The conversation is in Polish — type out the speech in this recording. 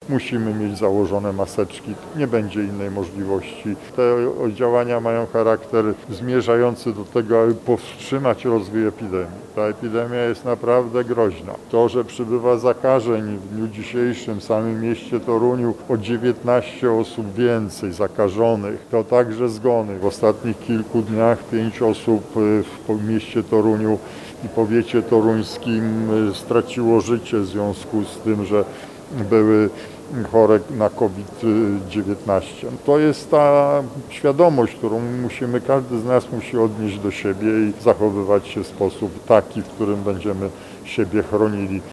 musimy mieć założone maseczki, nie będzie innej możliwości. Te działania mają charakter zmierzający do tego, aby powstrzymać rozwój epidemii. Ta epidemia jest naprawdę groźna. To, że przybywa zakażeń w dniu dzisiejszym w samym mieście Toruniu o 19 osób więcej zakażonych, to także zgony. W ostatnich kilku dniach 5 osób w mieście Toruniu i powiecie toruńskim straciło życie w związku z tym, że były chore na COVID-19. To jest ta świadomość, którą każdy z nas musi odnieść do siebie i zachowywać się w sposób taki, w którym będziemy siebie chronili.